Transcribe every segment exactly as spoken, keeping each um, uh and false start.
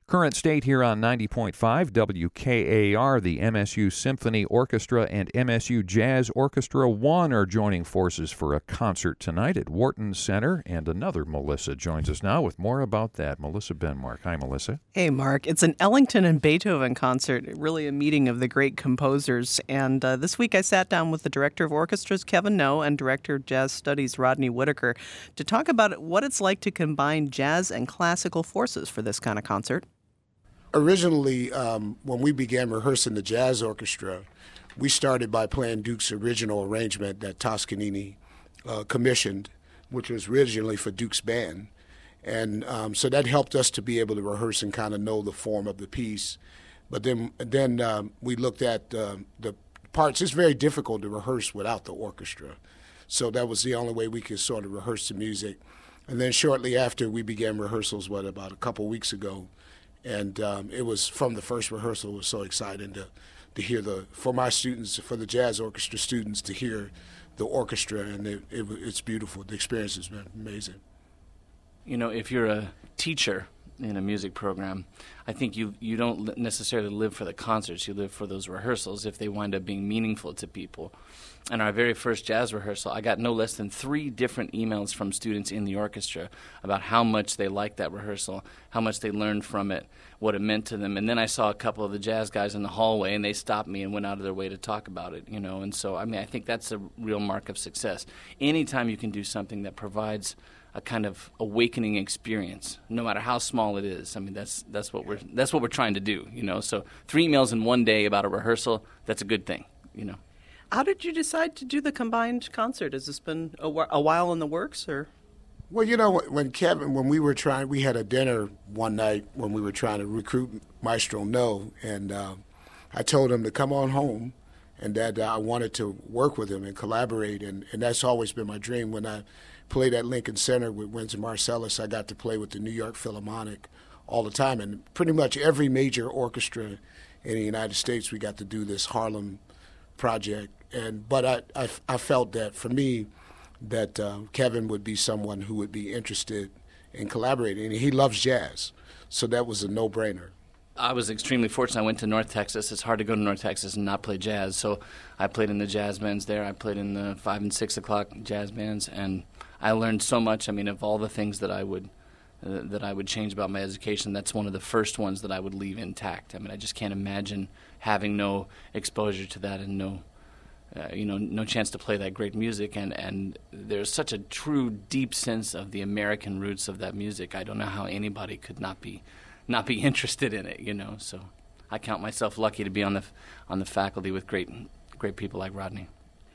Current state here on ninety point five W K A R, the M S U Symphony Orchestra and M S U Jazz Orchestra One are joining forces for a concert tonight at Wharton Center, and another Melissa joins us now with more about that. Melissa Benmark. Hi, Melissa. Hey, Mark. It's an Ellington and Beethoven concert, really a meeting of the great composers. And uh, this week I sat down with the director of orchestras, Kevin No, and director of jazz studies, Rodney Whitaker, to talk about what it's like to combine jazz and classical forces for this kind of concert. Originally, um, when we began rehearsing the jazz orchestra, we started by playing Duke's original arrangement that Toscanini uh, commissioned, which was originally for Duke's band. And um, so that helped us to be able to rehearse and kind of know the form of the piece. But then then um, we looked at uh, the parts. It's very difficult to rehearse without the orchestra. So that was the only way we could sort of rehearse the music. And then shortly after, we began rehearsals, what, about a couple weeks ago. And um, it was from the first rehearsal, it was so exciting to, to hear the, for my students, for the jazz orchestra students, to hear the orchestra, and it, it, it's beautiful. The experience has been amazing. You know, if you're a teacher in a music program, I think you you don't necessarily live for the concerts. You live for those rehearsals if they wind up being meaningful to people. And our very first jazz rehearsal, I got no less than three different emails from students in the orchestra about how much they liked that rehearsal, how much they learned from it, what it meant to them. And then I saw a couple of the jazz guys in the hallway, and they stopped me and went out of their way to talk about it, you know. And so, I mean, I think that's a real mark of success. Anytime you can do something that provides a kind of awakening experience, no matter how small it is. I mean, that's that's what we're that's what we're trying to do, you know. So three emails in one day about a rehearsal, that's a good thing, you know. How did you decide to do the combined concert? Has this been a, wh- a while in the works, or? Well, you know, when Kevin, when we were trying, we had a dinner one night when we were trying to recruit Maestro No, and uh, I told him to come on home, and that uh, I wanted to work with him and collaborate, and, and that's always been my dream. When I played at Lincoln Center with Wynton Marsalis, I got to play with the New York Philharmonic all the time, and pretty much every major orchestra in the United States, we got to do this Harlem project. And but I, I, I felt that for me, that uh, Kevin would be someone who would be interested in collaborating. And he loves jazz, so that was a no-brainer. I was extremely fortunate. I went to North Texas. It's hard to go to North Texas and not play jazz. So I played in the jazz bands there. I played in the five and six o'clock jazz bands, and I learned so much. I mean, of all the things that I would uh, that I would change about my education, that's one of the first ones that I would leave intact. I mean, I just can't imagine having no exposure to that and no. Uh, you know, no chance to play that great music, and, and there's such a true, deep sense of the American roots of that music. I don't know how anybody could not be, not be interested in it. You know, so I count myself lucky to be on the on the faculty with great, great people like Rodney.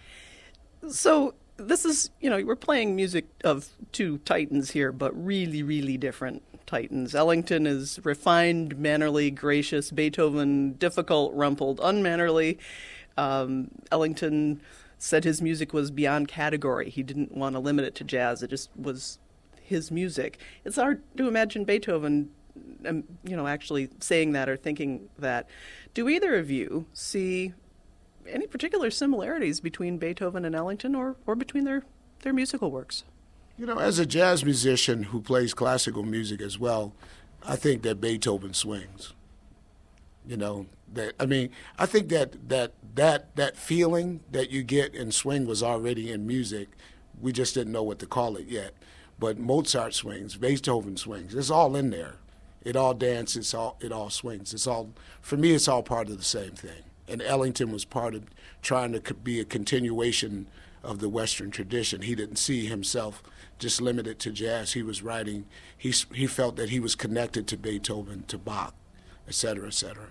So this is, you know, we're playing music of two titans here, but really, really different titans. Ellington is refined, mannerly, gracious. Beethoven, difficult, rumpled, unmannerly. Um, Ellington said his music was beyond category. He didn't want to limit it to jazz. It just was his music. It's hard to imagine Beethoven, um, you know, actually saying that or thinking that. Do either of you see any particular similarities between Beethoven and Ellington, or, or between their, their musical works? You know, as a jazz musician who plays classical music as well, I think that Beethoven swings. You know, that I mean, I think that that that that feeling that you get in swing was already in music. We just didn't know what to call it yet. But Mozart swings, Beethoven swings. It's all in there. It all dances. All it all swings. It's all for me. It's all part of the same thing. And Ellington was part of trying to be a continuation of the Western tradition. He didn't see himself just limited to jazz. He was writing. He he felt that he was connected to Beethoven, to Bach, et cetera, et cetera.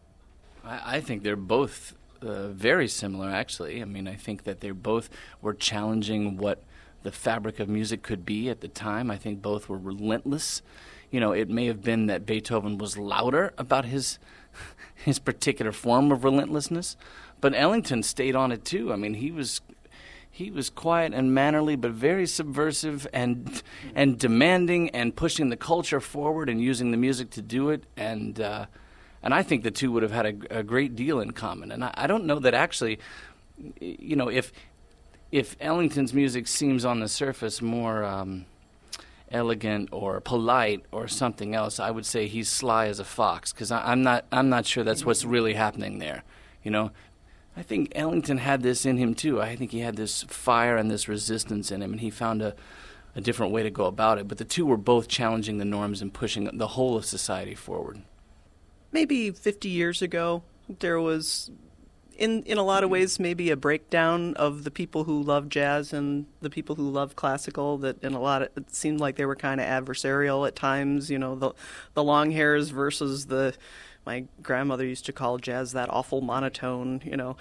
I think they're both uh, very similar, actually. I mean, I think that they both were challenging what the fabric of music could be at the time. I think both were relentless. You know, it may have been that Beethoven was louder about his his particular form of relentlessness, but Ellington stayed on it too. I mean, he was he was quiet and mannerly, but very subversive and and demanding and pushing the culture forward and using the music to do it. And uh, And I think the two would have had a, a great deal in common. And I, I don't know that actually, you know, if if Ellington's music seems on the surface more um, elegant or polite or something else, I would say he's sly as a fox, because I'm not I'm not sure that's what's really happening there. You know, I think Ellington had this in him too. I think he had this fire and this resistance in him, and he found a, a different way to go about it. But the two were both challenging the norms and pushing the whole of society forward. Maybe fifty years ago, there was, in in a lot of ways, maybe a breakdown of the people who love jazz and the people who love classical. That in a lot of, it seemed like they were kind of adversarial at times. You know, the the long hairs versus the, my grandmother used to call jazz that awful monotone. You know,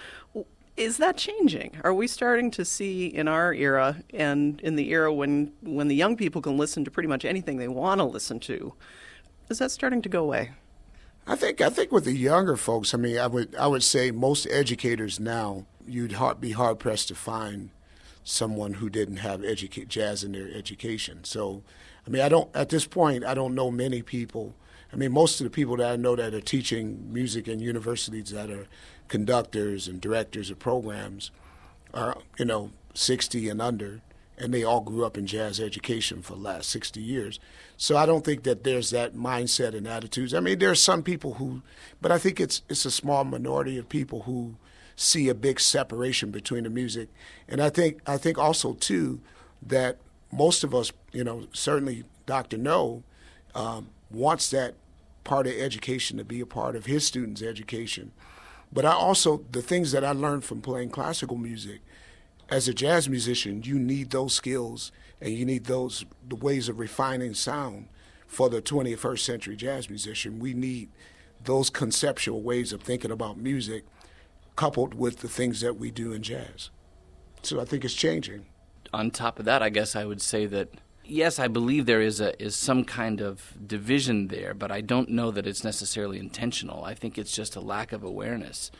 is that changing? Are we starting to see in our era and in the era when when the young people can listen to pretty much anything they want to listen to, is that starting to go away? I think I think with the younger folks, I mean, I would I would say most educators now, you'd hard, be hard pressed to find someone who didn't have educa- jazz in their education. So, I mean, I don't at this point I don't know many people. I mean, most of the people that I know that are teaching music in universities that are conductors and directors of programs are, you know, sixty and under, and they all grew up in jazz education for the last sixty years. So I don't think that there's that mindset and attitudes. I mean, there are some people who, but I think it's it's a small minority of people who see a big separation between the music. And I think I think also, too, that most of us, you know, certainly Doctor No, um, wants that part of education to be a part of his students' education. But I also, the things that I learned from playing classical music, as a jazz musician, you need those skills and you need those the ways of refining sound for the twenty-first century jazz musician. We need those conceptual ways of thinking about music coupled with the things that we do in jazz. So I think it's changing. On top of that, I guess I would say that, yes, I believe there is a is some kind of division there, but I don't know that it's necessarily intentional. I think it's just a lack of awareness.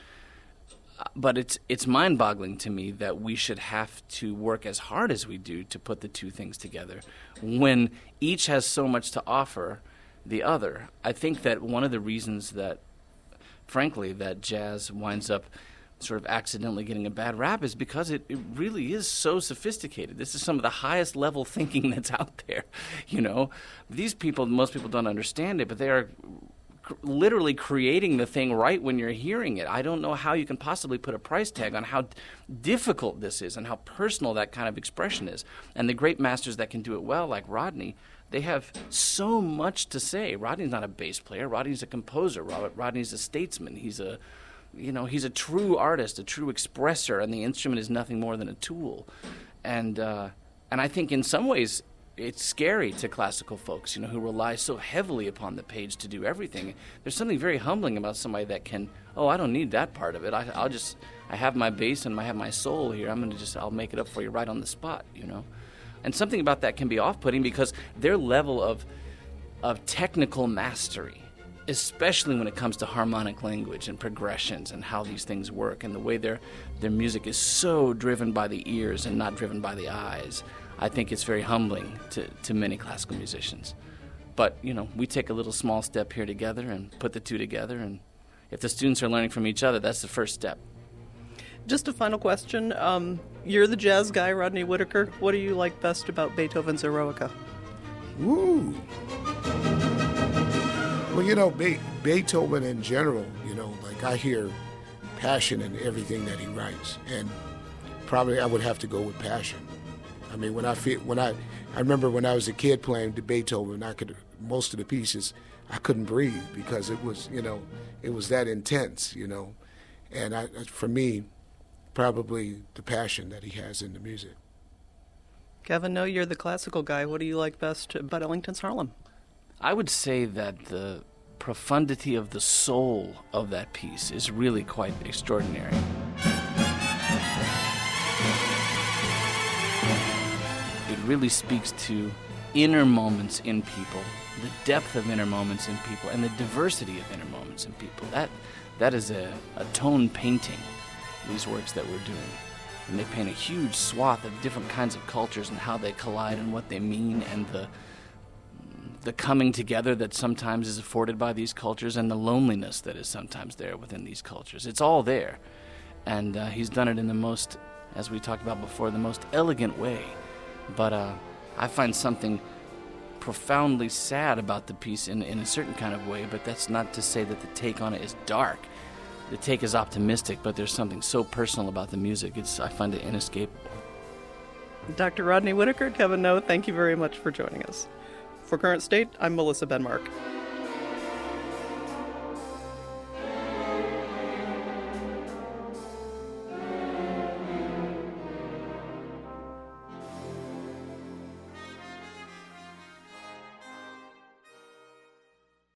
But it's it's mind-boggling to me that we should have to work as hard as we do to put the two things together when each has so much to offer the other. I think that one of the reasons that, frankly, that jazz winds up sort of accidentally getting a bad rap is because it, it really is so sophisticated. This is some of the highest level thinking that's out there. You know, these people, most people don't understand it, but they are literally creating the thing right when you're hearing it. I don't know how you can possibly put a price tag on how difficult this is and how personal that kind of expression is. And the great masters that can do it well, like Rodney, they have so much to say. Rodney's not a bass player. Rodney's a composer. Rodney's a statesman. He's a, you know, he's a true artist, a true expresser, and the instrument is nothing more than a tool. And uh, and I think in some ways it's scary to classical folks, you know, who rely so heavily upon the page to do everything. There's something very humbling about somebody that can, oh, I don't need that part of it. I, I'll just, I have my bass and I have my soul here. I'm going to just, I'll make it up for you right on the spot, you know. And something about that can be off-putting because their level of of technical mastery, especially when it comes to harmonic language and progressions and how these things work and the way their their music is so driven by the ears and not driven by the eyes, I think it's very humbling to, to many classical musicians. But, you know, we take a little small step here together and put the two together, and if the students are learning from each other, that's the first step. Just a final question. Um, you're the jazz guy, Rodney Whitaker. What do you like best about Beethoven's Eroica? Ooh. Well, you know, Be- Beethoven in general, you know, like I hear passion in everything that he writes, and probably I would have to go with passion. I mean, when I feel, when I, I remember when I was a kid playing the Beethoven, I could, most of the pieces, I couldn't breathe because it was, you know, it was that intense, you know, and I, for me, probably the passion that he has in the music. Kevin, no, you're the classical guy. What do you like best about Ellington's Harlem? I would say that the profundity of the soul of that piece is really quite extraordinary. It really speaks to inner moments in people, the depth of inner moments in people, and the diversity of inner moments in people. That that is a, a tone painting, these works that we're doing. And they paint a huge swath of different kinds of cultures and how they collide and what they mean, and the the coming together that sometimes is afforded by these cultures and the loneliness that is sometimes there within these cultures. It's all there. And uh, he's done it in the most, as we talked about before, the most elegant way. But uh, I find something profoundly sad about the piece in, in a certain kind of way, but that's not to say that the take on it is dark. The take is optimistic, but there's something so personal about the music. It's I find it inescapable. Doctor Rodney Whitaker, Kevin No, thank you very much for joining us. For Current State, I'm Melissa Benmark.